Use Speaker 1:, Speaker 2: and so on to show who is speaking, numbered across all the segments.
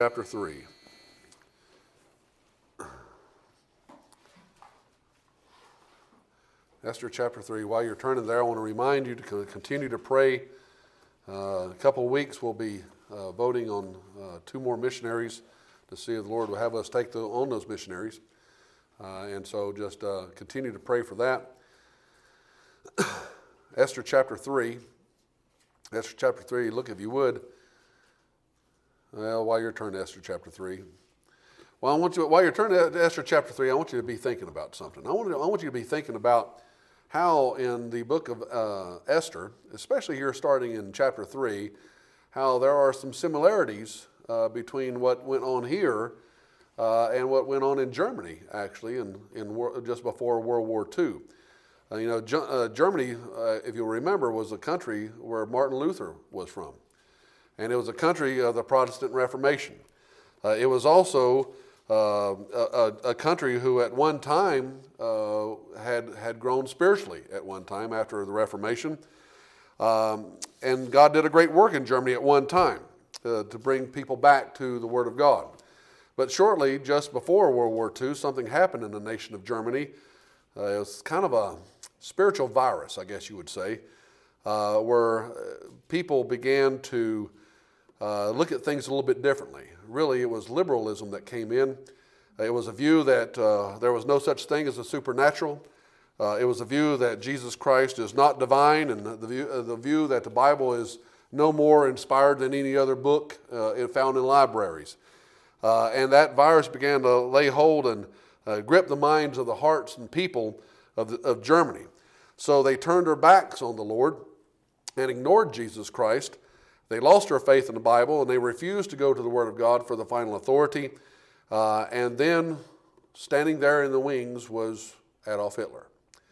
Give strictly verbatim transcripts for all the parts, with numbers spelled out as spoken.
Speaker 1: Chapter three. Esther chapter three. While you're turning there, I want to remind you to continue to pray. Uh, a couple of weeks we'll be uh, voting on uh, two more missionaries to see if the Lord will have us take the, on those missionaries. Uh, and so just uh, continue to pray for that. Esther chapter three. Esther chapter three, look if you would. Well, while you're turning to Esther chapter three. Well, I want you, while you're turning to Esther chapter three, I want you to be thinking about something. I want, to, I want you to be thinking about how in the book of uh, Esther, especially here starting in chapter three, how there are some similarities uh, between what went on here uh, and what went on in Germany, actually, in, in just before World War Two. Uh, you know, Ge- uh, Germany, uh, if you'll remember, was a country where Martin Luther was from. And it was a country of the Protestant Reformation. Uh, it was also uh, a, a country who at one time uh, had, had grown spiritually at one time after the Reformation. Um, and God did a great work in Germany at one time uh, to bring people back to the Word of God. But shortly, just before World War Two, something happened in the nation of Germany. Uh, it was kind of a spiritual virus, I guess you would say, uh, where people began to uh, look at things a little bit differently. Really, it was liberalism that came in. It was a view that uh, there was no such thing as a supernatural. Uh, it was a view that Jesus Christ is not divine, and the view, uh, the view that the Bible is no more inspired than any other book uh, found in libraries. Uh, and that virus began to lay hold and uh, grip the minds of the hearts and people of, the, of Germany. So they turned their backs on the Lord and ignored Jesus Christ. They lost their faith in the Bible, and they refused to go to the Word of God for the final authority. Uh, and then standing there in the wings was Adolf Hitler.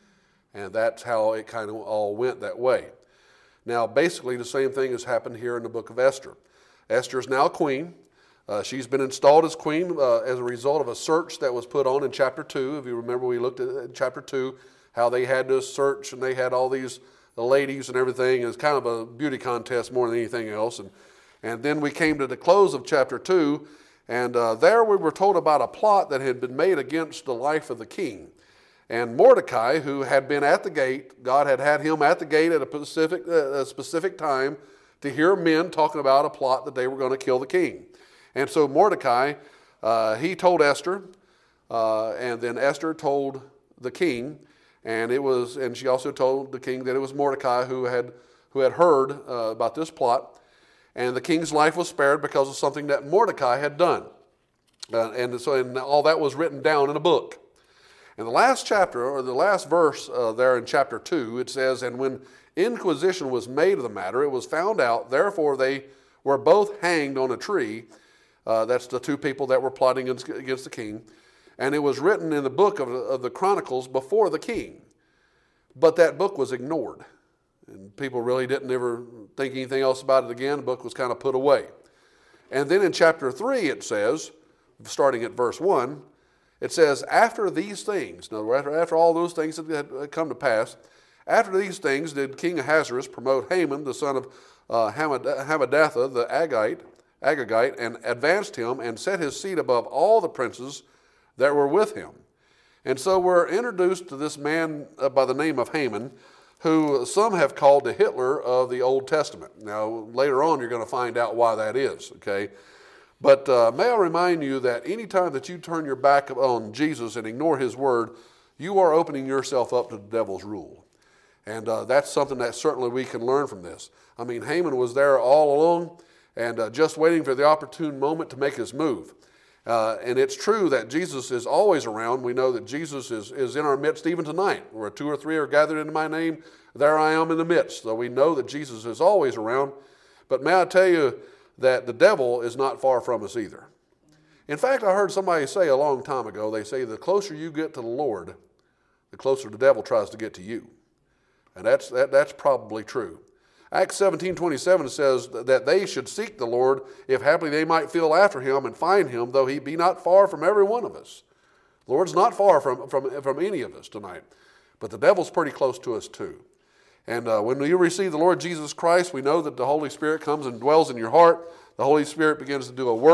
Speaker 1: And that's how it kind of all went that way. Now, basically, the same thing has happened here in the book of Esther. Esther is now queen. Uh, she's been installed as queen uh, as a result of a search that was put on in chapter two. If you remember, we looked at chapter two, how they had to search, and they had all these the ladies and everything. It was kind of a beauty contest more than anything else. And, and then we came to the close of chapter two, and uh, there we were told about a plot that had been made against the life of the king. And Mordecai, who had been at the gate, God had had him at the gate at a specific, uh, a specific time to hear men talking about a plot that they were going to kill the king. And so Mordecai, uh, he told Esther, uh, and then Esther told the king, and it was, and she also told the king that it was Mordecai who had who had heard uh, about this plot, and the king's life was spared because of something that Mordecai had done, uh, and so and all that was written down in a book. In the last chapter, or the last verse uh, there in chapter two, it says, "And when inquisition was made of the matter, it was found out. Therefore they were both hanged on a tree." Uh, that's the two people that were plotting against the king. And it was written in the book of, of the Chronicles before the king. But that book was ignored. And people really didn't ever think anything else about it again. The book was kind of put away. And then in chapter three it says, starting at verse one, it says, "After these things," in other words, after, after all those things had come to pass, "after these things did King Ahasuerus promote Haman, the son of uh, Hammedatha, the Agagite, Agagite, and advanced him and set his seat above all the princes that were with him." And so we're introduced to this man uh, by the name of Haman, who some have called the Hitler of the Old Testament. Now, later on, you're going to find out why that is, okay? But uh, may I remind you that any time that you turn your back on Jesus and ignore his word, you are opening yourself up to the devil's rule. And uh, that's something that certainly we can learn from this. I mean, Haman was there all along, and uh, just waiting for the opportune moment to make his move. Uh, and it's true that Jesus is always around. We know that Jesus is, is in our midst even tonight. Where two or three are gathered in my name, there I am in the midst. So we know that Jesus is always around. But may I tell you that the devil is not far from us either. In fact, I heard somebody say a long time ago, they say the closer you get to the Lord, the closer the devil tries to get to you. And that's, that, that's probably true. Acts seventeen twenty-seven says that they should seek the Lord, if haply they might feel after him and find him, though he be not far from every one of us. The Lord's not far from, from, from any of us tonight, but the devil's pretty close to us too. And uh, when you receive the Lord Jesus Christ, we know that the Holy Spirit comes and dwells in your heart. The Holy Spirit begins to do a work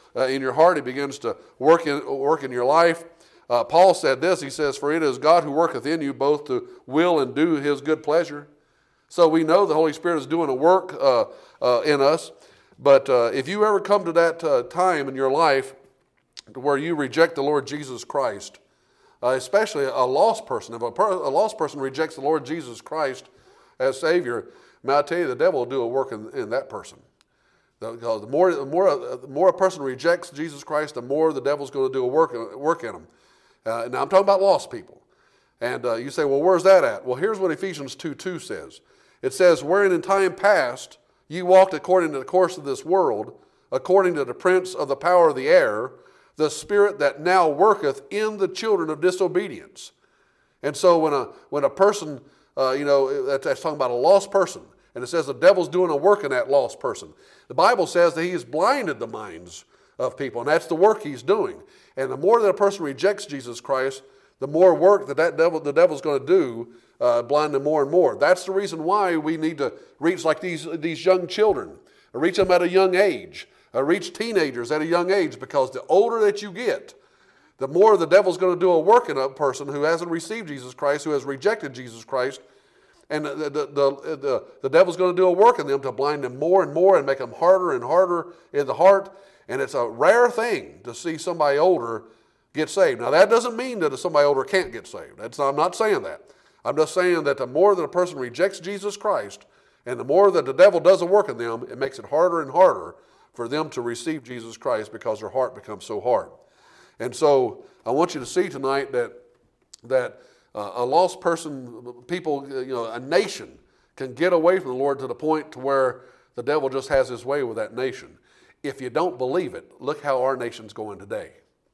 Speaker 1: uh, in your heart. He begins to work in, work in your life. Uh, Paul said this. He says, for it is God who worketh in you both to will and do his good pleasure. So we know the Holy Spirit is doing a work uh, uh, in us. But uh, if you ever come to that uh, time in your life where you reject the Lord Jesus Christ, uh, especially a lost person, if a, per- a lost person rejects the Lord Jesus Christ as Savior, may I tell you, the devil will do a work in, in that person. The, the, more, the, more, uh, the more a person rejects Jesus Christ, the more the devil's going to do a work, work in them. Uh, now I'm talking about lost people. And uh, you say, well, where's that at? Well, here's what Ephesians two two says. It says, wherein in time past you walked according to the course of this world, according to the prince of the power of the air, the spirit that now worketh in the children of disobedience. And so when a when a person, uh, you know, that's, that's talking about a lost person, and it says the devil's doing a work in that lost person. The Bible says that he has blinded the minds of people, and that's the work he's doing. And the more that a person rejects Jesus Christ, the more work that, that devil, the devil's going to do, uh, blind them more and more. That's the reason why we need to reach like these, these young children, reach them at a young age, uh, reach teenagers at a young age, because the older that you get, the more the devil's going to do a work in a person who hasn't received Jesus Christ, who has rejected Jesus Christ. And the, the, the, the, the devil's going to do a work in them to blind them more and more and make them harder and harder in the heart. And it's a rare thing to see somebody older get saved. Now, that doesn't mean that somebody older can't get saved. That's, I'm not saying that. I'm just saying that the more that a person rejects Jesus Christ and the more that the devil does a work in them, it makes it harder and harder for them to receive Jesus Christ because their heart becomes so hard. And so I want you to see tonight that, that uh, a lost person, people, you know, a nation can get away from the Lord to the point to where the devil just has his way with that nation. If you don't believe it, look how our nation's going today.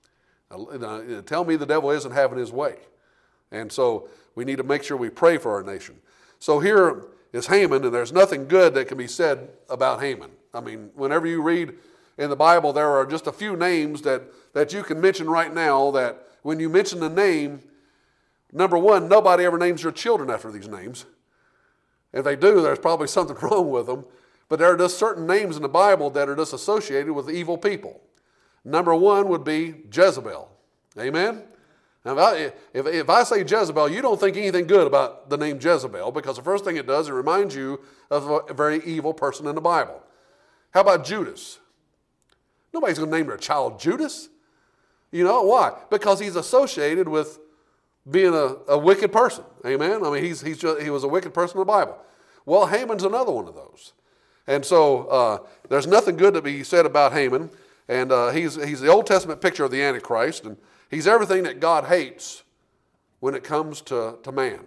Speaker 1: Now, tell me the devil isn't having his way. And so we need to make sure we pray for our nation. So here is Haman, and there's nothing good that can be said about Haman. I mean, whenever you read in the Bible, there are just a few names that, that you can mention right now that when you mention the name, number one, nobody ever names their children after these names. If they do, there's probably something wrong with them. But there are just certain names in the Bible that are just associated with evil people. Number one would be Jezebel. Amen? Now, if I, if, if I say Jezebel, you don't think anything good about the name Jezebel, because the first thing it does, it reminds you of a very evil person in the Bible. How about Judas? Nobody's going to name their child Judas. You know, why? Because he's associated with being a, a wicked person. Amen? I mean, he's, he's just, he was a wicked person in the Bible. Well, Haman's another one of those. And so uh, there's nothing good to be said about Haman. And uh, he's, he's the Old Testament picture of the Antichrist. And he's everything that God hates when it comes to, to man.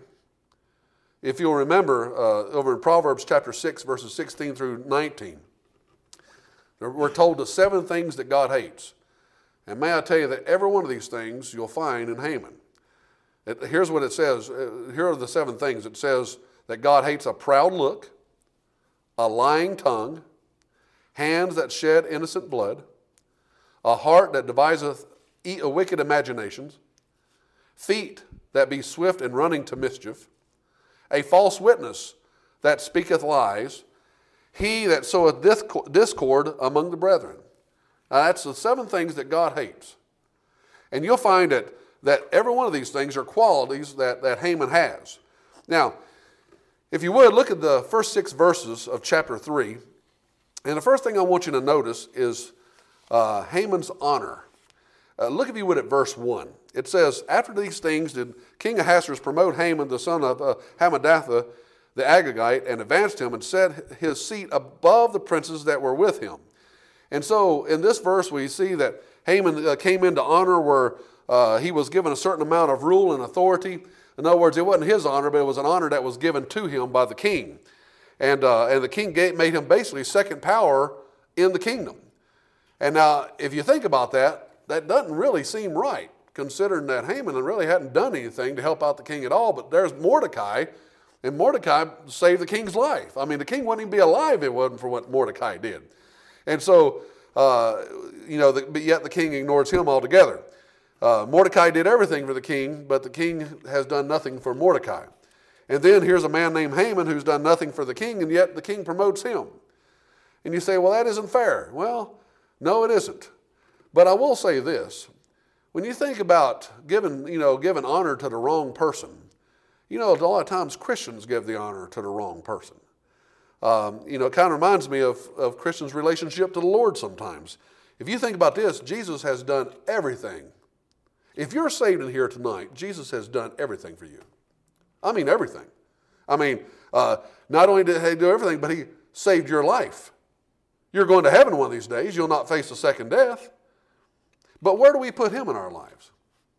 Speaker 1: If you'll remember, uh, over in Proverbs chapter six, verses sixteen through nineteen, we're told the seven things that God hates. And may I tell you that every one of these things you'll find in Haman. It, here's what it says. Here are the seven things. It says that God hates a proud look, a lying tongue, hands that shed innocent blood, a heart that deviseth wicked imaginations, feet that be swift in running to mischief, a false witness that speaketh lies, he that soweth discord among the brethren. Now, that's the seven things that God hates. And you'll find that, that every one of these things are qualities that, that Haman has. Now, if you would, look at the first six verses of chapter three. And the first thing I want you to notice is uh, Haman's honor. Uh, look, if you would, at verse one. It says, after these things did King Ahasuerus promote Haman, the son of uh, Hammedatha, the Agagite, and advanced him and set his seat above the princes that were with him. And so in this verse we see that Haman uh, came into honor where uh, he was given a certain amount of rule and authority. In other words, it wasn't his honor, but it was an honor that was given to him by the king. And, uh, and the king gave, made him basically second power in the kingdom. And now, if you think about that, that doesn't really seem right, considering that Haman really hadn't done anything to help out the king at all. But there's Mordecai, and Mordecai saved the king's life. I mean, the king wouldn't even be alive if it wasn't for what Mordecai did. And so, uh, you know, the, but yet the king ignores him altogether. Uh, Mordecai did everything for the king, but the king has done nothing for Mordecai. And then here's a man named Haman who's done nothing for the king, and yet the king promotes him. And you say, well, that isn't fair. Well, no, it isn't. But I will say this. When you think about giving, you know, giving honor to the wrong person, you know, a lot of times Christians give the honor to the wrong person. Um, you know, it kind of reminds me of, of Christians' relationship to the Lord sometimes. If you think about this, Jesus has done everything. If you're saved in here tonight, Jesus has done everything for you. I mean everything. I mean, uh, not only did he do everything, but he saved your life. You're going to heaven one of these days. You'll not face a second death. But where do we put him in our lives?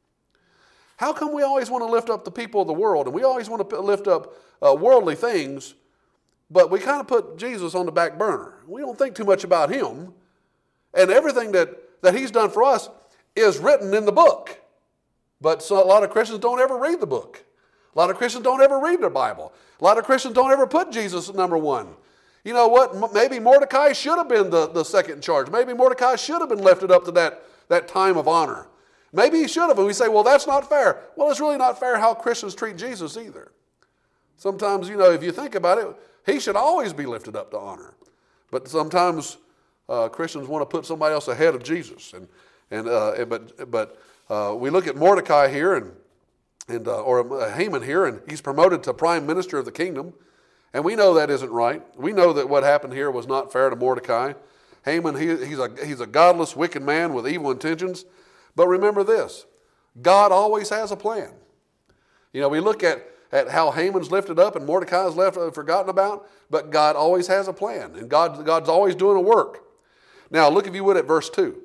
Speaker 1: How come we always want to lift up the people of the world, and we always want to lift up uh, worldly things, but we kind of put Jesus on the back burner? We don't think too much about him, and everything that, that he's done for us is written in the book. But so a lot of Christians don't ever read the book. A lot of Christians don't ever read their Bible. A lot of Christians don't ever put Jesus at number one. You know what? Maybe Mordecai should have been the, the second in charge. Maybe Mordecai should have been lifted up to that, that time of honor. Maybe he should have. And we say, well, that's not fair. Well, it's really not fair how Christians treat Jesus either. Sometimes, you know, if you think about it, he should always be lifted up to honor. But sometimes uh, Christians want to put somebody else ahead of Jesus. And, and uh, But, but uh, we look at Mordecai here, and, and uh, or Haman here, and he's promoted to prime minister of the kingdom. And we know that isn't right. We know that what happened here was not fair to Mordecai. Haman, he, he's, a, he's a godless, wicked man with evil intentions. But remember this, God always has a plan. You know, we look at, at how Haman's lifted up and Mordecai's left uh, forgotten about, but God always has a plan, and God, God's always doing a work. Now, look if you would at verse two.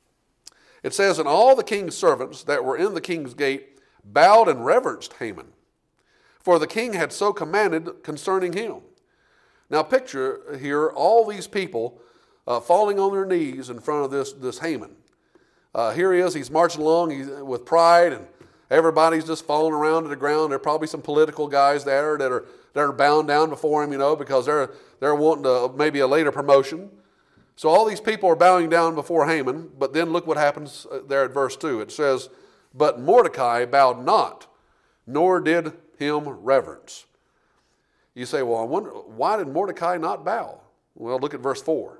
Speaker 1: It says, and all the king's servants that were in the king's gate bowed and reverenced Haman, for the king had so commanded concerning him. Now picture here all these people uh, falling on their knees in front of this, this Haman. Uh, here he is, he's marching along he's, with pride, and everybody's just falling around to the ground. There are probably some political guys there that are, that are bound down before him, you know, because they're, they're wanting to, maybe a later promotion. So all these people are bowing down before Haman, but then look what happens there at verse two. It says, but Mordecai bowed not, nor did him reverence. You say, well, I wonder, why did Mordecai not bow? Well, look at verse four.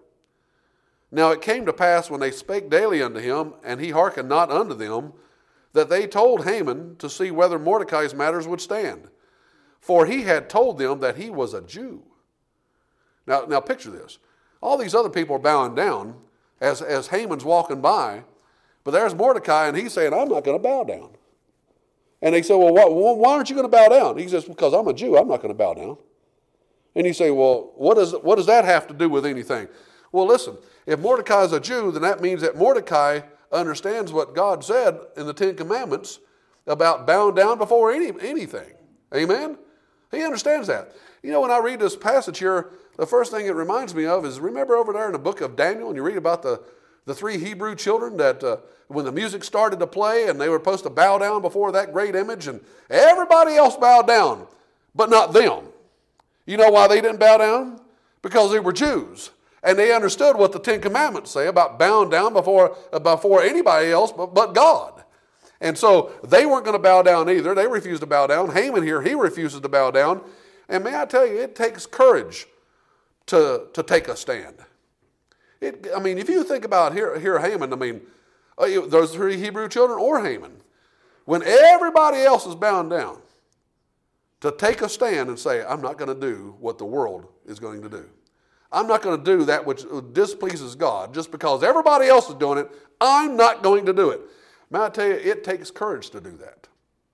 Speaker 1: Now it came to pass when they spake daily unto him, and he hearkened not unto them, that they told Haman to see whether Mordecai's matters would stand. For he had told them that he was a Jew. Now, now picture this. All these other people are bowing down as, as Haman's walking by, but there's Mordecai, and he's saying, I'm not going to bow down. And they say, well, why, why aren't you going to bow down? He says, because I'm a Jew, I'm not going to bow down. And you say, well, what, is, what does that have to do with anything? Well, listen, if Mordecai is a Jew, then that means that Mordecai understands what God said in the Ten Commandments about bowing down before any, anything. Amen? He understands that. You know, when I read this passage here, the first thing it reminds me of is, remember over there in the book of Daniel, and you read about the, the three Hebrew children that uh, when the music started to play and they were supposed to bow down before that great image, and everybody else bowed down, but not them. You know why they didn't bow down? Because they were Jews. And they understood what the Ten Commandments say about bowing down before, before anybody else but, but God. And so they weren't going to bow down either. They refused to bow down. Haman here, he refuses to bow down. And may I tell you, it takes courage to, to take a stand. It, I mean, if you think about here, here Haman, I mean, those three Hebrew children or Haman, when everybody else is bound down, to take a stand and say, I'm not going to do what the world is going to do. I'm not going to do that which displeases God. Just because everybody else is doing it, I'm not going to do it. May I tell you, it takes courage to do that.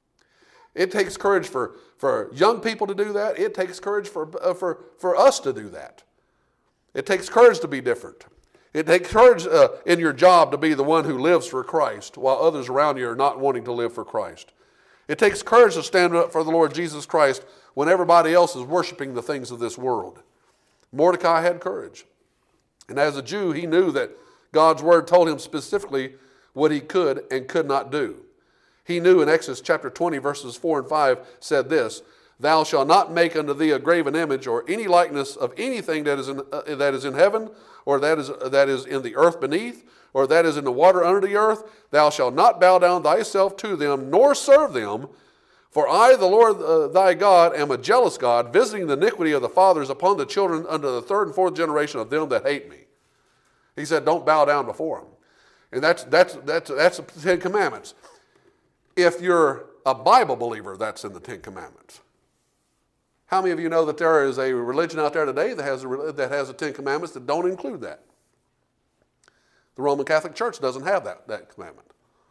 Speaker 1: It takes courage for, for young people to do that. It takes courage for, uh, for, for us to do that. It takes courage to be different. It takes courage uh, in your job to be the one who lives for Christ while others around you are not wanting to live for Christ. It takes courage to stand up for the Lord Jesus Christ when everybody else is worshiping the things of this world. Mordecai had courage. And as a Jew, he knew that God's word told him specifically what he could and could not do. He knew in Exodus chapter twenty, verses four and five, said this, Thou shalt not make unto thee a graven image or any likeness of anything that is in, uh, that is in heaven, or that is, uh, that is in the earth beneath, or that is in the water under the earth. Thou shalt not bow down thyself to them, nor serve them. For I, the Lord uh, thy God, am a jealous God, visiting the iniquity of the fathers upon the children unto the third and fourth generation of them that hate me. He said, don't bow down before him. And that's, that's, that's, that's the Ten Commandments. If you're a Bible believer, that's in the Ten Commandments. How many of you know that there is a religion out there today that has a, that has the Ten Commandments that don't include that? The Roman Catholic Church doesn't have that, that commandment.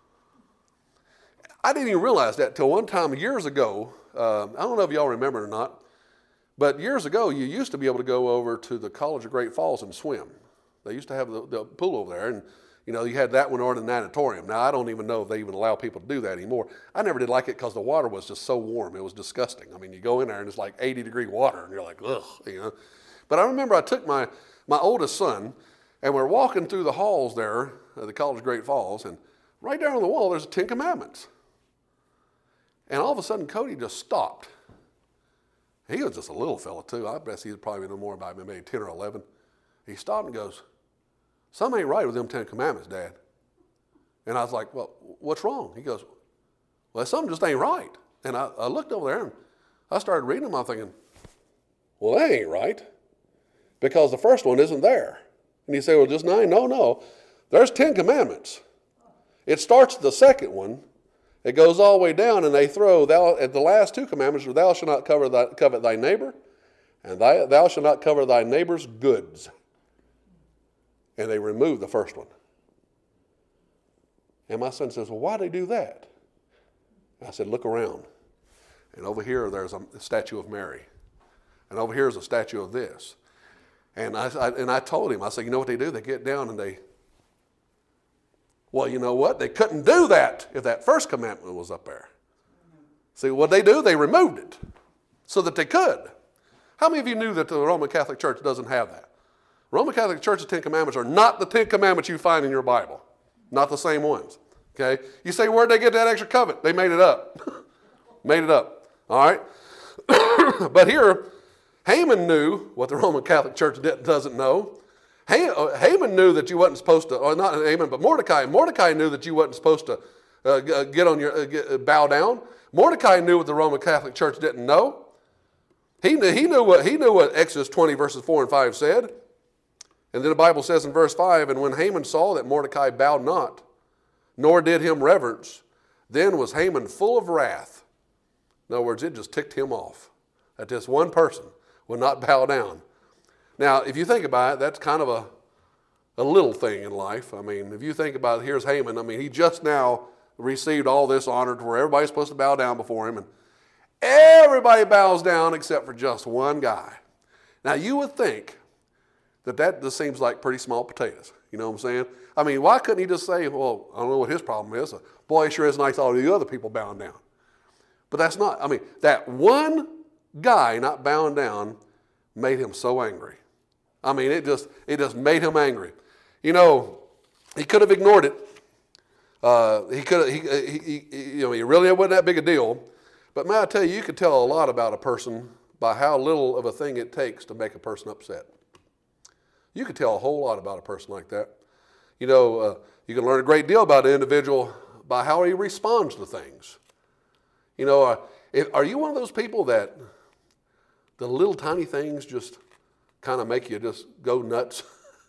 Speaker 1: I didn't even realize that till one time years ago. Uh, I don't know if y'all remember or not, but years ago you used to be able to go over to the College of Great Falls and swim. They used to have the, the pool over there, and you know you had that one or an natatorium. Now I don't even know if they even allow people to do that anymore. I never did like it because the water was just so warm. It was disgusting. I mean, you go in there and it's like eighty degree water, and you're like, ugh, you know. But I remember I took my my oldest son, and we're walking through the halls there at the College of Great Falls, and right there on the wall there's the Ten Commandments. And all of a sudden Cody just stopped. He was just a little fella too. I guess he was probably no more about maybe ten or eleven. He stopped and goes, "Something ain't right with them Ten Commandments, Dad." And I was like, "Well, what's wrong?" He goes, "Well, something just ain't right." And I, I looked over there and I started reading them. I'm thinking, well, that ain't right, because the first one isn't there. And he said, "Well, just nine?" No, no. There's Ten Commandments. It starts the second one. It goes all the way down, and they throw, thou, at the last two commandments, thou shalt not cover thy, covet thy neighbor, and thy, thou shalt not cover thy neighbor's goods. And they remove the first one. And my son says, "Well, why do they do that?" I said, "Look around. And over here, there's a statue of Mary. And over here is a statue of this." And I, I, and I told him, I said, "You know what they do? They get down and they, well, you know what? They couldn't do that if that first commandment was up there." See, what they do, they removed it so that they could. How many of you knew that the Roman Catholic Church doesn't have that? Roman Catholic Church's Ten Commandments are not the Ten Commandments you find in your Bible. Not the same ones. Okay? You say, where'd they get that extra covet? They made it up. Made it up. All right? But here, Haman knew what the Roman Catholic Church doesn't know. Haman knew that you wasn't supposed to, or not Haman, but Mordecai. Mordecai knew that you wasn't supposed to uh, get on your uh, get, bow down. Mordecai knew what the Roman Catholic Church didn't know. He knew, he knew what he knew what Exodus twenty verses four and five said. And then the Bible says in verse five, "And when Haman saw that Mordecai bowed not, nor did him reverence, then was Haman full of wrath." In other words, it just ticked him off that this one person would not bow down. Now, if you think about it, that's kind of a, a little thing in life. I mean, if you think about it, here's Haman. I mean, he just now received all this honor to where everybody's supposed to bow down before him. And everybody bows down except for just one guy. Now, you would think that that just seems like pretty small potatoes. You know what I'm saying? I mean, why couldn't he just say, well, I don't know what his problem is. Boy, it sure is nice all the other people bowing down. But that's not, I mean, that one guy not bowing down made him so angry. I mean, it just it just made him angry. You know, he could have ignored it. Uh, he could he, he, he you know he really wasn't that big a deal. But may I tell you, you could tell a lot about a person by how little of a thing it takes to make a person upset. You could tell a whole lot about a person like that. You know, uh, you can learn a great deal about an individual by how he responds to things. You know, uh, if, are you one of those people that the little tiny things just kind of make you just go nuts?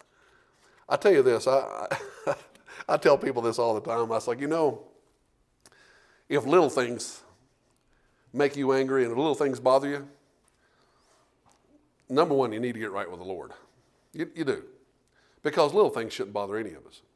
Speaker 1: I tell you this, I, I, I tell people this all the time. I was like, you know, if little things make you angry and if little things bother you, number one, you need to get right with the Lord. You, you do. Because little things shouldn't bother any of us.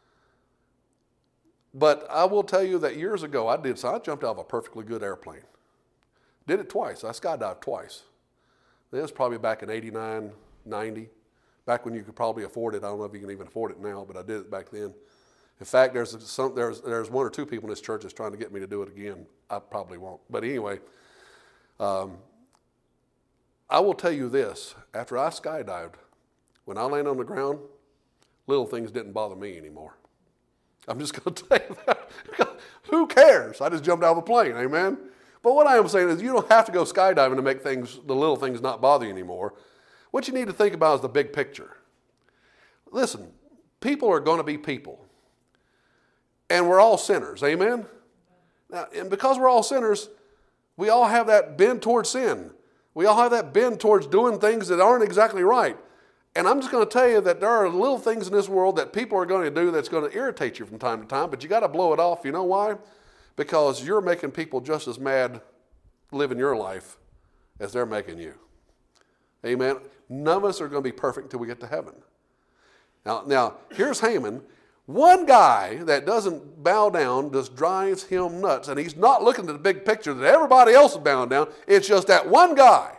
Speaker 1: But I will tell you that years ago I did, so I jumped out of a perfectly good airplane. Did it twice. I skydived twice. It was probably back in eighty-nine, ninety, back when you could probably afford it. I don't know if you can even afford it now, but I did it back then. In fact, there's some, there's there's one or two people in this church that's trying to get me to do it again. I probably won't. But anyway, um, I will tell you this. After I skydived, when I landed on the ground, little things didn't bother me anymore. I'm just going to tell you that. Who cares? I just jumped out of a plane, amen? But what I am saying is you don't have to go skydiving to make things, the little things not bother you anymore. What you need to think about is the big picture. Listen, people are going to be people. And we're all sinners, amen? Now, and because we're all sinners, we all have that bend towards sin. We all have that bend towards doing things that aren't exactly right. And I'm just going to tell you that there are little things in this world that people are going to do that's going to irritate you from time to time, but you got to blow it off. You know why? Because you're making people just as mad living your life as they're making you. Amen. None of us are going to be perfect until we get to heaven. Now, now here's Haman. One guy that doesn't bow down just drives him nuts, and he's not looking at the big picture that everybody else is bowing down. It's just that one guy.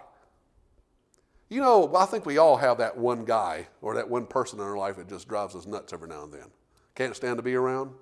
Speaker 1: You know, I think we all have that one guy or that one person in our life that just drives us nuts every now and then. Can't stand to be around.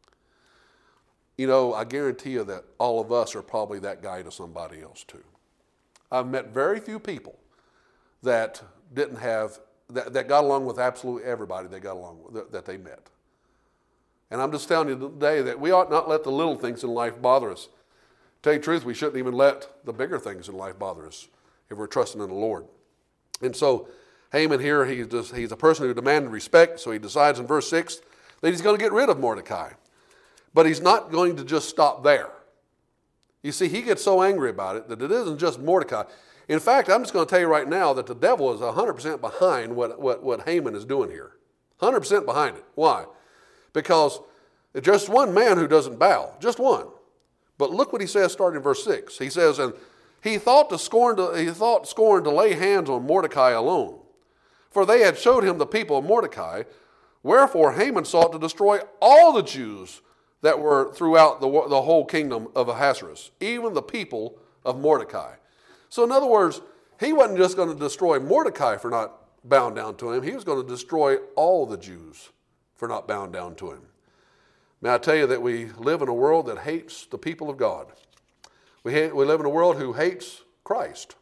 Speaker 1: You know, I guarantee you that all of us are probably that guy to somebody else too. I've met very few people that didn't have, that, that got along with absolutely everybody they got along with, that, that they met. And I'm just telling you today that we ought not let the little things in life bother us. To tell you the truth, we shouldn't even let the bigger things in life bother us if we're trusting in the Lord. And so Haman here, he's, just, he's a person who demanded respect, so he decides in verse six that he's going to get rid of Mordecai. But he's not going to just stop there. You see, he gets so angry about it that it isn't just Mordecai. In fact, I'm just going to tell you right now that the devil is one hundred percent behind what, what, what Haman is doing here. one hundred percent behind it. Why? Because it's just one man who doesn't bow, just one. But look what he says starting in verse six. He says, and he thought to scorn to, he thought scorn to lay hands on Mordecai alone, for they had showed him the people of Mordecai. Wherefore Haman sought to destroy all the Jews that were throughout the, the whole kingdom of Ahasuerus, even the people of Mordecai. So in other words, he wasn't just going to destroy Mordecai for not bowing down to him. He was going to destroy all the Jews for not bowing down to him. May I tell you that we live in a world that hates the people of God. We, hate, we live in a world who hates Christ.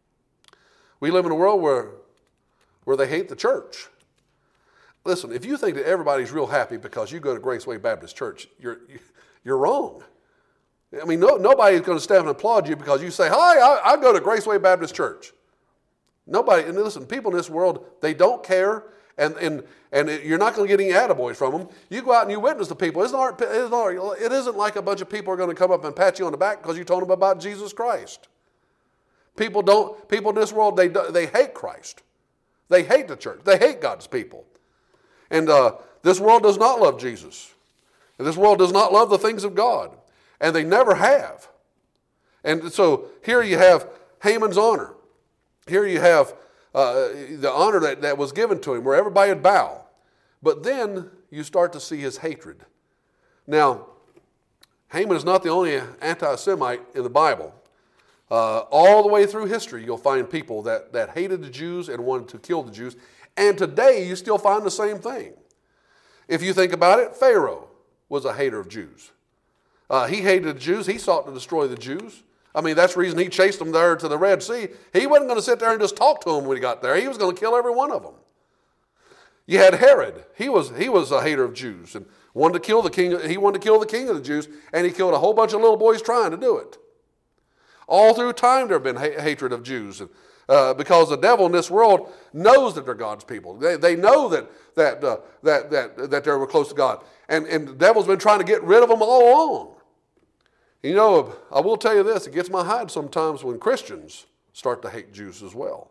Speaker 1: We live in a world where, where they hate the church. Listen, if you think that everybody's real happy because you go to Graceway Baptist Church, you're, you're wrong. I mean, no, nobody's going to stand and applaud you because you say, hi, I, I go to Graceway Baptist Church. Nobody, and listen, people in this world, they don't care. And, and, and you're not going to get any attaboys from them. You go out and you witness to people. It's not, it's not, it isn't like a bunch of people are going to come up and pat you on the back because you told them about Jesus Christ. People don't. People in this world, they, they hate Christ. They hate the church. They hate God's people. And uh, this world does not love Jesus. And this world does not love the things of God. And they never have. And so here you have Haman's honor. Here you have Uh, the honor that, that was given to him, where everybody would bow. But then you start to see his hatred. Now, Haman is not the only anti-Semite in the Bible. Uh, all the way through history, you'll find people that, that hated the Jews and wanted to kill the Jews. And today, you still find the same thing. If you think about it, Pharaoh was a hater of Jews. Uh, he hated the Jews. He sought to destroy the Jews. I mean, that's the reason he chased them there to the Red Sea. He wasn't going to sit there and just talk to them when he got there. He was going to kill every one of them. You had Herod. He was, he was a hater of Jews and wanted to kill the king. He wanted to kill the king of the Jews, and he killed a whole bunch of little boys trying to do it. All through time, there have been ha- hatred of Jews, and, uh, because the devil in this world knows that they're God's people. They, they know that that, uh, that that that they're close to God, and and the devil's been trying to get rid of them all along. You know, I will tell you this, it gets my hide sometimes when Christians start to hate Jews as well.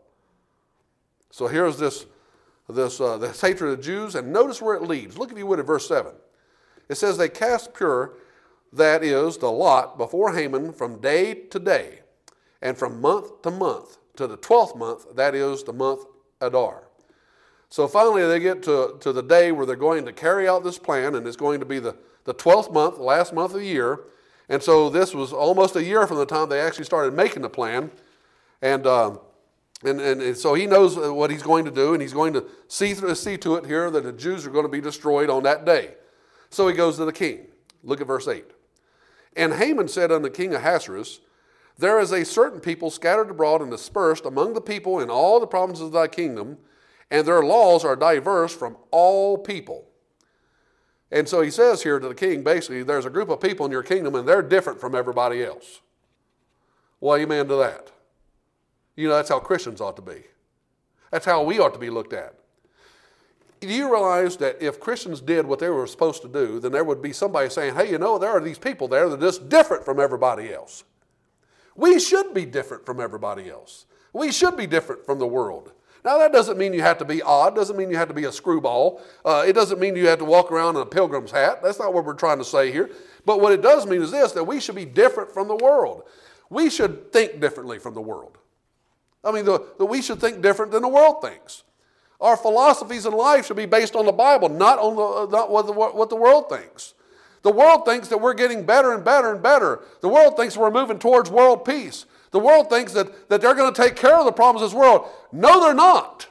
Speaker 1: So here's this, this, uh, this hatred of Jews, and notice where it leads. Look, if you would, at verse seven. It says, they cast pure, that is, the lot, before Haman from day to day, and from month to month, to the twelfth month, that is, the month Adar. So finally they get to, to the day where they're going to carry out this plan, and it's going to be the, the twelfth month, the last month of the year. And so this was almost a year from the time they actually started making the plan. And, um, and, and so he knows what he's going to do, and he's going to see, through, see to it here that the Jews are going to be destroyed on that day. So he goes to the king. Look at verse eight. And Haman said unto King Ahasuerus, there is a certain people scattered abroad and dispersed among the people in all the provinces of thy kingdom, and their laws are diverse from all people. And so he says here to the king, basically, there's a group of people in your kingdom and they're different from everybody else. Well, amen to that. You know, that's how Christians ought to be. That's how we ought to be looked at. Do you realize that if Christians did what they were supposed to do, then there would be somebody saying, hey, you know, there are these people there that are just different from everybody else. We should be different from everybody else. We should be different from the world. Now, that doesn't mean you have to be odd. Doesn't mean you have to be a screwball. Uh, it doesn't mean you have to walk around in a pilgrim's hat. That's not what we're trying to say here. But what it does mean is this, that we should be different from the world. We should think differently from the world. I mean, the, the, we should think different than the world thinks. Our philosophies in life should be based on the Bible, not on the, not what the, what the world thinks. The world thinks that we're getting better and better and better. The world thinks we're moving towards world peace. The world thinks that, that they're going to take care of the problems of this world. No, they're not.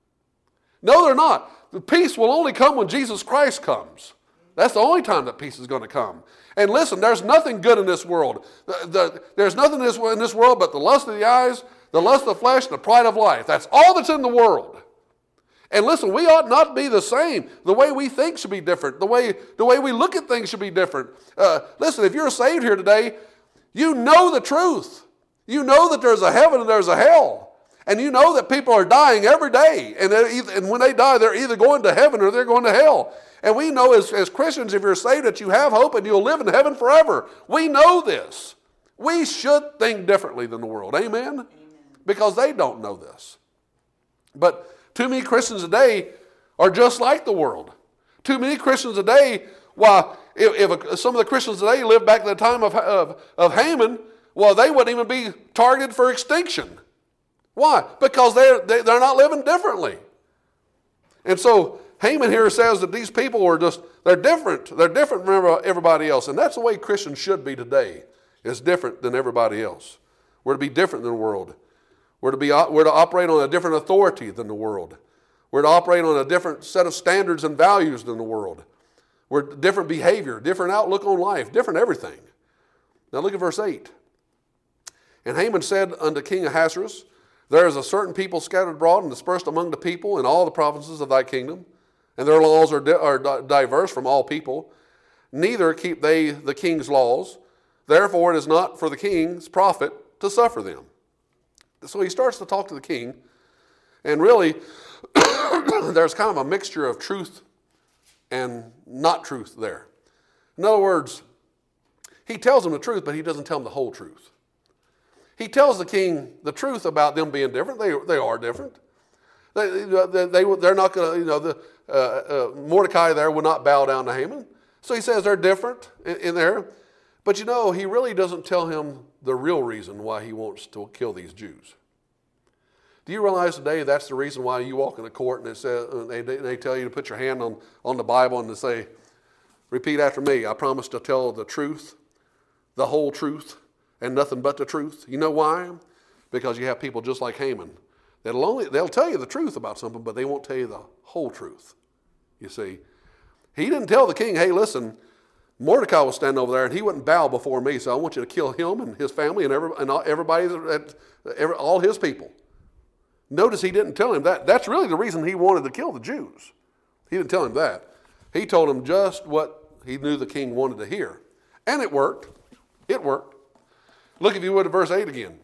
Speaker 1: No, they're not. The peace will only come when Jesus Christ comes. That's the only time that peace is going to come. And listen, there's nothing good in this world. The, the, there's nothing in this, in this world but the lust of the eyes, the lust of the flesh, and the pride of life. That's all that's in the world. And listen, we ought not be the same. The way we think should be different. The way, the way we look at things should be different. Uh, listen, if you're saved here today, you know the truth. You know that there's a heaven and there's a hell. And you know that people are dying every day. And, either, and when they die, they're either going to heaven or they're going to hell. And we know as, as Christians, if you're saved, that you have hope and you'll live in heaven forever. We know this. We should think differently than the world. Amen? Amen. Because they don't know this. But too many Christians today are just like the world. Too many Christians today, well, if, if a, some of the Christians today lived back in the time of, of, of Haman, well, they wouldn't even be targeted for extinction. Why? Because they're, they, they're not living differently. And so Haman here says that these people are just, they're different. They're different from everybody else. And that's the way Christians should be today. It's different than everybody else. We're to be different than the world. We're to, be, we're to operate on a different authority than the world. We're to operate on a different set of standards and values than the world. We're different behavior, different outlook on life, different everything. Now look at verse eight. And Haman said unto King Ahasuerus, there is a certain people scattered abroad and dispersed among the people in all the provinces of thy kingdom, and their laws are, di- are di- diverse from all people. Neither keep they the king's laws. Therefore it is not for the king's profit to suffer them. So he starts to talk to the king, and really there's kind of a mixture of truth and not truth there. In other words, he tells him the truth, but he doesn't tell him the whole truth. He tells the king the truth about them being different. They, they are different. They, they, they, they're not going to, you know, the, uh, uh, Mordecai there would not bow down to Haman. So he says they're different in, in there. But you know, he really doesn't tell him the real reason why he wants to kill these Jews. Do you realize today that's the reason why you walk in a court and it says, and they, they tell you to put your hand on, on the Bible and to say, repeat after me, I promise to tell the truth, the whole truth, and nothing but the truth. You know why? Because you have people just like Haman. That'll only, they'll tell you the truth about something, but they won't tell you the whole truth. You see, he didn't tell the king, hey, listen, Mordecai was standing over there and he wouldn't bow before me, so I want you to kill him and his family and, every, and everybody, every, all his people. Notice he didn't tell him that. That's really the reason he wanted to kill the Jews. He didn't tell him that. He told him just what he knew the king wanted to hear. And it worked. It worked. Look, if you would, at verse eight again.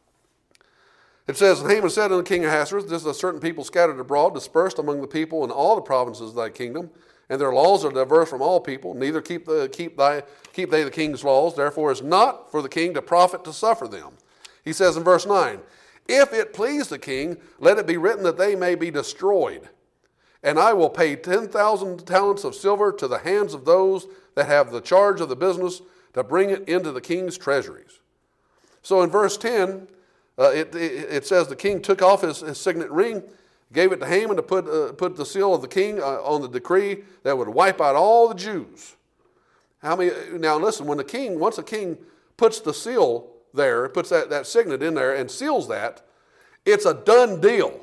Speaker 1: It says, and Haman said unto King Ahasuerus, this is a certain people scattered abroad, dispersed among the people in all the provinces of thy kingdom, and their laws are diverse from all people. Neither keep, the, keep, thy, keep they the king's laws. Therefore it is not for the king to profit to suffer them. He says in verse nine, if it please the king, let it be written that they may be destroyed. And I will pay ten thousand talents of silver to the hands of those that have the charge of the business to bring it into the king's treasuries. So in verse ten, uh, it, it, it says the king took off his, his signet ring, gave it to Haman to put, uh, put the seal of the king uh, on the decree that would wipe out all the Jews. How many? Now listen, when the king, once the king puts the seal there, puts that, that signet in there and seals that, it's a done deal.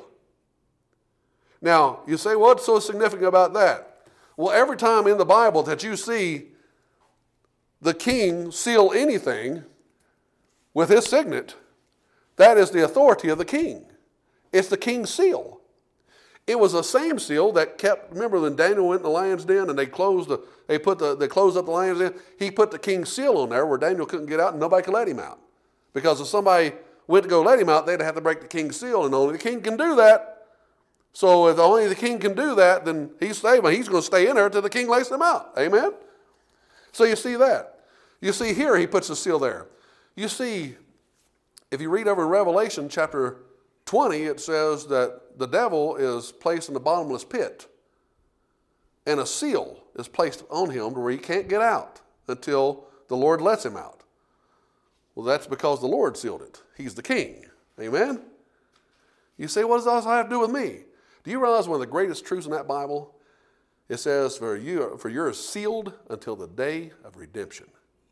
Speaker 1: Now, you say, what's so significant about that? Well, every time in the Bible that you see the king seal anything with his signet, that is the authority of the king. It's the king's seal. It was the same seal that kept, remember when Daniel went in the lion's den and they closed the, they put the, they closed up the lion's den? He put the king's seal on there where Daniel couldn't get out and nobody could let him out. Because if somebody went to go let him out, they'd have to break the king's seal, and only the king can do that. So if only the king can do that, then he's stable. He's going to stay in there until the king lets him out. Amen? So you see that. You see here he puts the seal there. You see, if you read over in Revelation chapter twenty, it says that the devil is placed in the bottomless pit, and a seal is placed on him to where he can't get out until the Lord lets him out. Well, that's because the Lord sealed it. He's the king. Amen? You say, what does that have to do with me? Do you realize one of the greatest truths in that Bible? It says, for you, for you are sealed until the day of redemption.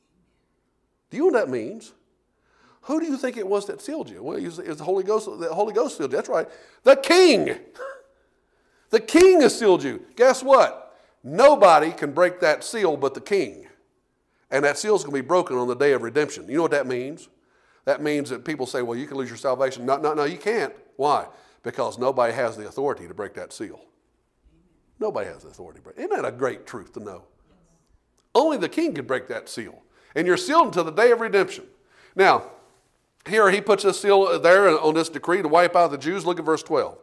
Speaker 1: Do you know what that means? Who do you think it was that sealed you? Well, it was the Holy Ghost. The Holy Ghost sealed you. That's right. The King. The King has sealed you. Guess what? Nobody can break that seal but the King. And that seal is going to be broken on the day of redemption. You know what that means? That means that people say, well, you can lose your salvation. No, no, no, you can't. Why? Because nobody has the authority to break that seal. Nobody has the authority to break it. Isn't that a great truth to know? Only the King can break that seal. And you're sealed until the day of redemption. Now, here he puts this seal there on this decree to wipe out the Jews. Look at verse twelve.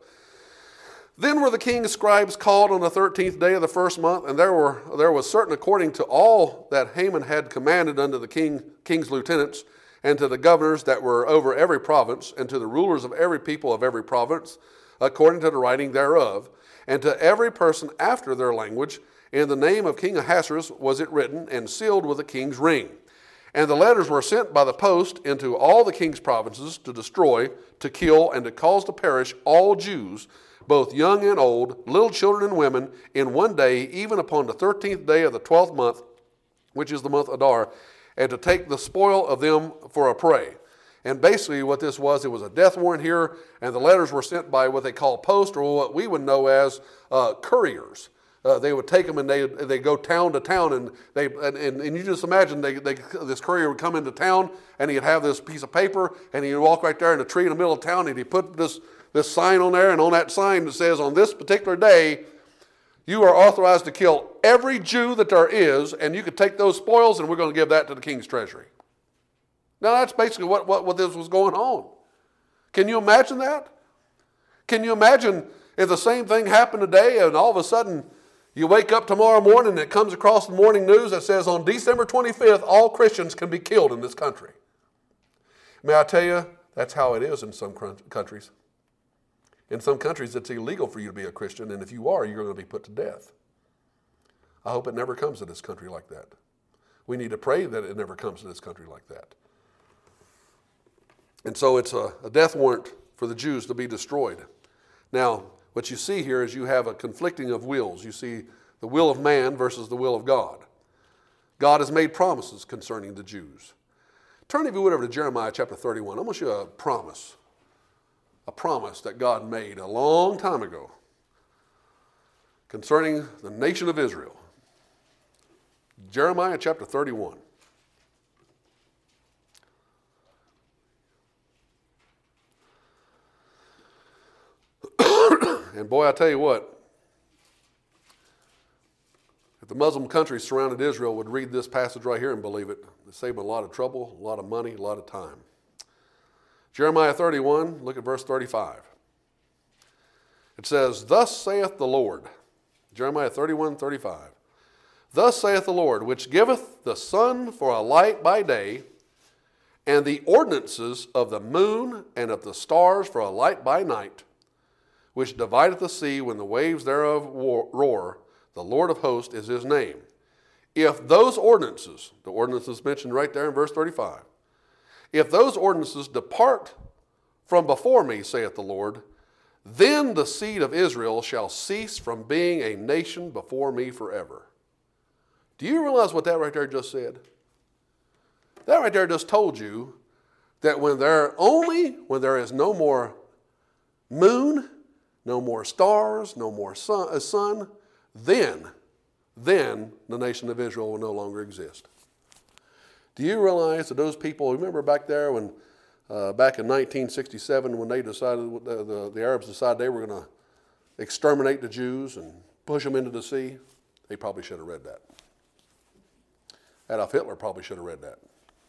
Speaker 1: Then were the king's scribes called on the thirteenth day of the first month, and there were there was certain according to all that Haman had commanded unto the king, king's lieutenants, and to the governors that were over every province, and to the rulers of every people of every province, according to the writing thereof, and to every person after their language, in the name of King Ahasuerus was it written, and sealed with the king's ring. And the letters were sent by the post into all the king's provinces to destroy, to kill, and to cause to perish all Jews, both young and old, little children and women, in one day, even upon the thirteenth day of the twelfth month, which is the month Adar, and to take the spoil of them for a prey. And basically what this was, it was a death warrant here, and the letters were sent by what they call post, or what we would know as uh, couriers. Uh, they would take them and they they go town to town, and they and, and, and you just imagine they, they this courier would come into town, and he'd have this piece of paper, and he'd walk right there in a tree in the middle of town, and he'd put this this sign on there, and on that sign it says, on this particular day, you are authorized to kill every Jew that there is, and you could take those spoils, and we're going to give that to the king's treasury. Now that's basically what, what, what this was going on. Can you imagine that? Can you imagine if the same thing happened today, and all of a sudden you wake up tomorrow morning and it comes across the morning news that says on December twenty-fifth, all Christians can be killed in this country. May I tell you, that's how it is in some countries. In some countries, it's illegal for you to be a Christian, and if you are, you're going to be put to death. I hope it never comes to this country like that. We need to pray that it never comes to this country like that. And so it's a, a death warrant for the Jews to be destroyed. Now, what you see here is you have a conflicting of wills. You see the will of man versus the will of God. God has made promises concerning the Jews. Turn, if you would, over to Jeremiah chapter thirty-one. I'm going to show you a promise. A promise that God made a long time ago concerning the nation of Israel. Jeremiah chapter thirty-one. And boy, I tell you what, if the Muslim countries surrounded Israel would read this passage right here and believe it, it'd save them a lot of trouble, a lot of money, a lot of time. Jeremiah thirty-one, look at verse thirty-five. It says, thus saith the Lord, Jeremiah thirty-one, thirty-five. Thus saith the Lord, which giveth the sun for a light by day, and the ordinances of the moon and of the stars for a light by night, which divideth the sea when the waves thereof roar, the Lord of hosts is his name. If those ordinances, the ordinances mentioned right there in verse thirty-five, if those ordinances depart from before me, saith the Lord, then the seed of Israel shall cease from being a nation before me forever. Do you realize what that right there just said? That right there just told you that when there only when there is no more moon, no more stars, no more sun, uh, sun then, then the nation of Israel will no longer exist. Do you realize that those people, remember back there when, uh, back in nineteen sixty-seven when they decided, the, the, the Arabs decided they were going to exterminate the Jews and push them into the sea? They probably should have read that. Adolf Hitler probably should have read that.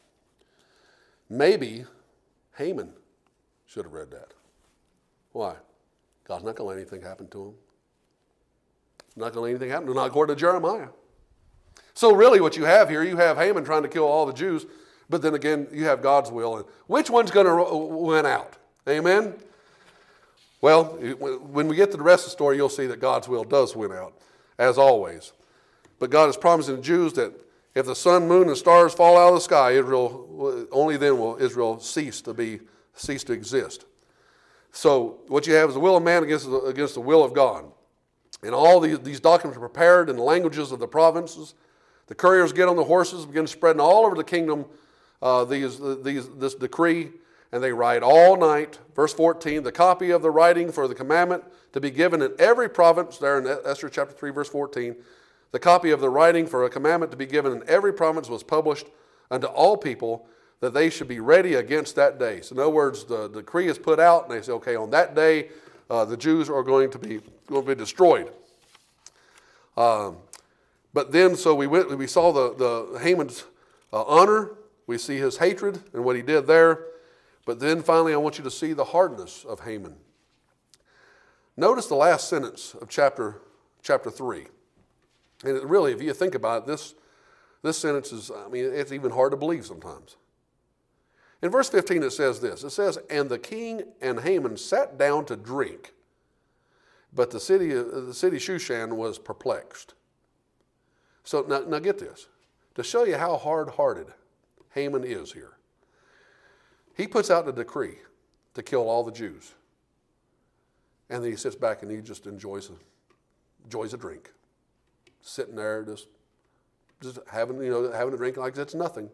Speaker 1: Maybe Haman should have read that. Why? God's not going to let anything happen to him. Not going to let anything happen to him, not according to Jeremiah. So really what you have here, you have Haman trying to kill all the Jews, but then again, you have God's will. And which one's going to win out? Amen? Well, when we get to the rest of the story, you'll see that God's will does win out, as always. But God is promising the Jews that if the sun, moon, and stars fall out of the sky, Israel, only then will Israel cease to be, cease to exist. So what you have is the will of man against the, against the will of God. And all these, these documents are prepared in the languages of the provinces. The couriers get on the horses, begin spreading all over the kingdom uh, these, these, this decree, and they write all night. Verse fourteen, the copy of the writing for the commandment to be given in every province, there in Esther chapter three, verse fourteen, the copy of the writing for a commandment to be given in every province was published unto all people, that they should be ready against that day. So in other words, the decree is put out, and they say, okay, on that day, uh, the Jews are going to be, going to be destroyed. Um, but then, so we went, we saw the, the Haman's uh, honor, we see his hatred and what he did there. But then finally, I want you to see the hardness of Haman. Notice the last sentence of chapter, chapter three. And it really, if you think about it, this, this sentence is, I mean, it's even hard to believe sometimes. In verse fifteen, it says this. It says, and the king and Haman sat down to drink, but the city, the city Shushan was perplexed. So now, now get this. To show you how hard-hearted Haman is here. He puts out the decree to kill all the Jews. And then he sits back and he just enjoys a, enjoys a drink. Sitting there just, just having, you know, having a drink like it's nothing.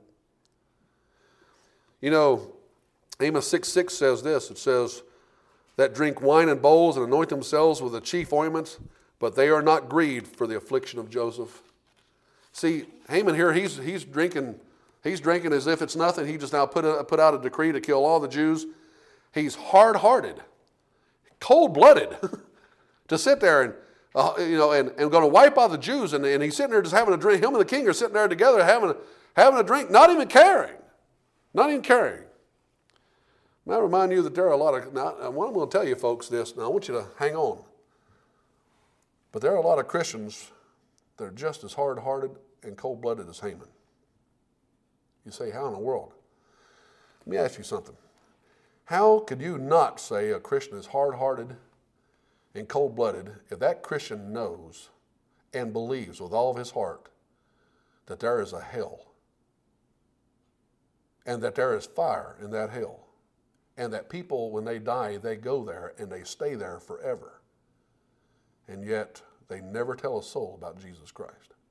Speaker 1: You know, Amos six six says this. It says, that drink wine in bowls and anoint themselves with the chief ointments, but they are not grieved for the affliction of Joseph. See, Haman here, he's, he's drinking... He's drinking as if it's nothing. He just now put, a, put out a decree to kill all the Jews. He's hard-hearted, cold-blooded to sit there and, uh, you know, and, and going to wipe out the Jews. And, and he's sitting there just having a drink. Him and the king are sitting there together having a, having a drink, not even caring. Not even caring. Now, I remind you that there are a lot of, now, what I'm going to tell you folks this, now I want you to hang on. But there are a lot of Christians that are just as hard-hearted and cold-blooded as Haman. You say, how in the world? Let me ask you something. How could you not say a Christian is hard-hearted and cold-blooded if that Christian knows and believes with all of his heart that there is a hell and that there is fire in that hell and that people, when they die, they go there and they stay there forever, and yet they never tell a soul about Jesus Christ?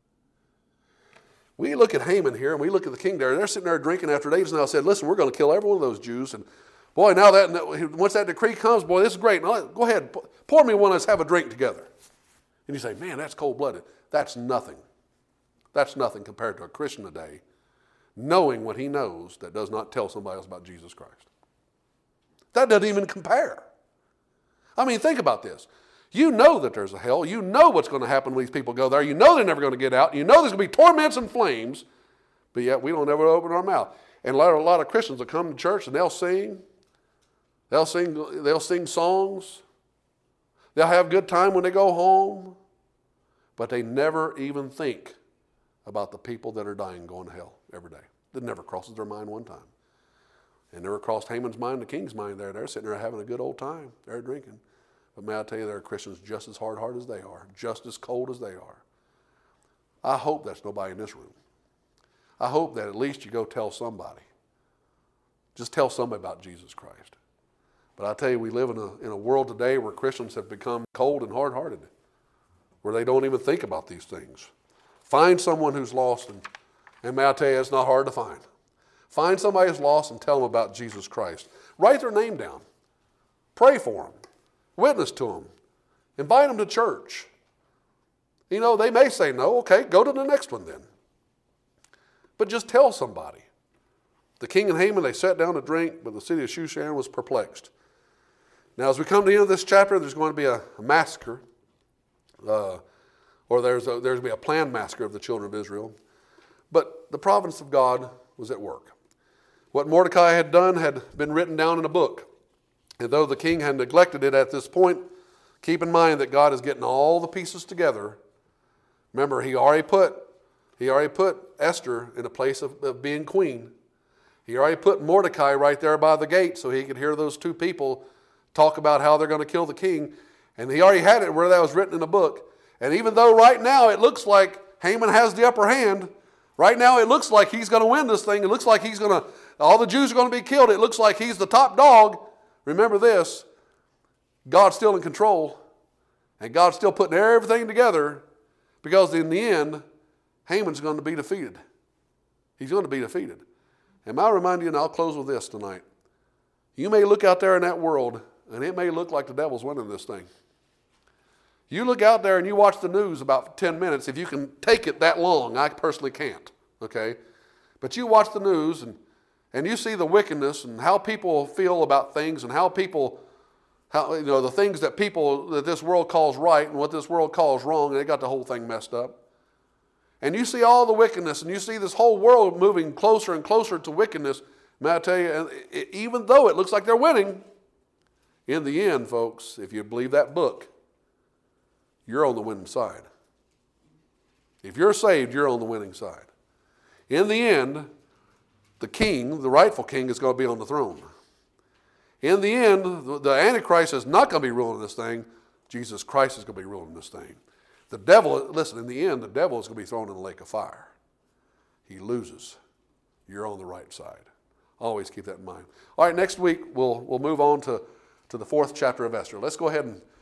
Speaker 1: We look at Haman here, and we look at the king there. They're sitting there drinking after days now said, listen, we're going to kill every one of those Jews. And boy, now that, once that decree comes, boy, this is great. Now, go ahead, pour me one, let's have a drink together. And you say, man, that's cold-blooded. That's nothing. That's nothing compared to a Christian today, knowing what he knows that does not tell somebody else about Jesus Christ. That doesn't even compare. I mean, think about this. You know that there's a hell. You know what's going to happen when these people go there. You know they're never going to get out. You know there's going to be torments and flames, but yet we don't ever open our mouth. And a lot, of, a lot of Christians will come to church and they'll sing. They'll sing, they'll sing songs. They'll have a good time when they go home, but they never even think about the people that are dying going to hell every day. It never crosses their mind one time. It never crossed Haman's mind, the king's mind there. They're sitting there having a good old time. They're drinking. But may I tell you, there are Christians just as hard-hearted as they are, just as cold as they are. I hope that's nobody in this room. I hope that at least you go tell somebody. Just tell somebody about Jesus Christ. But I tell you, we live in a, in a world today where Christians have become cold and hard-hearted, where they don't even think about these things. Find someone who's lost, and, and may I tell you, it's not hard to find. Find somebody who's lost and tell them about Jesus Christ. Write their name down. Pray for them. Witness to them. Invite them to church. You know, they may say no. Okay, go to the next one then. But just tell somebody. The king and Haman, they sat down to drink, but the city of Shushan was perplexed. Now, as we come to the end of this chapter, there's going to be a, a massacre, uh, or there's, a, there's going to be a planned massacre of the children of Israel. But the providence of God was at work. What Mordecai had done had been written down in a book. And though the king had neglected it at this point, keep in mind that God is getting all the pieces together. Remember, he already put, he already put Esther in a place of, of being queen. He already put Mordecai right there by the gate so he could hear those two people talk about how they're going to kill the king. And he already had it where that was written in a book. And even though right now it looks like Haman has the upper hand, right now it looks like he's going to win this thing. It looks like he's going to, all the Jews are going to be killed. It looks like he's the top dog. Remember this, God's still in control. And God's still putting everything together, because in the end, Haman's going to be defeated. He's going to be defeated. And I'll remind you, and I'll close with this tonight. You may look out there in that world, and it may look like the devil's winning this thing. You look out there and you watch the news about ten minutes, if you can take it that long. I personally can't, okay? But you watch the news, and, and you see the wickedness and how people feel about things, and how people, how, you know, the things that people, that this world calls right and what this world calls wrong, and they got the whole thing messed up. And you see all the wickedness, and you see this whole world moving closer and closer to wickedness. May I tell you, even though it looks like they're winning, in the end, folks, if you believe that book, you're on the winning side. If you're saved, you're on the winning side. In the end, the king, the rightful king, is going to be on the throne. In the end, the Antichrist is not going to be ruling this thing. Jesus Christ is going to be ruling this thing. The devil, listen, in the end, the devil is going to be thrown in the lake of fire. He loses. You're on the right side. Always keep that in mind. All right, next week we'll, we'll move on to, to the fourth chapter of Esther. Let's go ahead and